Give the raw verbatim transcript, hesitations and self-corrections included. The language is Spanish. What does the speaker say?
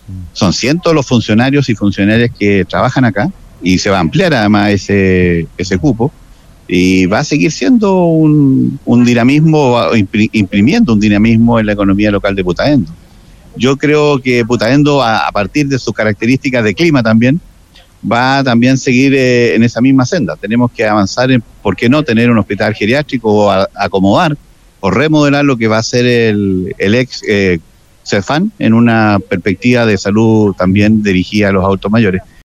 Son cientos los funcionarios y funcionarias que trabajan acá y se va a ampliar además ese, ese cupo y va a seguir siendo un, un dinamismo, imprimiendo un dinamismo en la economía local de Putaendo. Yo creo que Putaendo, a, a partir de sus características de clima también, va a también seguir eh, en esa misma senda. Tenemos que avanzar en, ¿por qué no?, tener un hospital geriátrico o a, acomodar o remodelar lo que va a ser el, el ex eh, CEFAN en una perspectiva de salud también dirigida a los adultos mayores.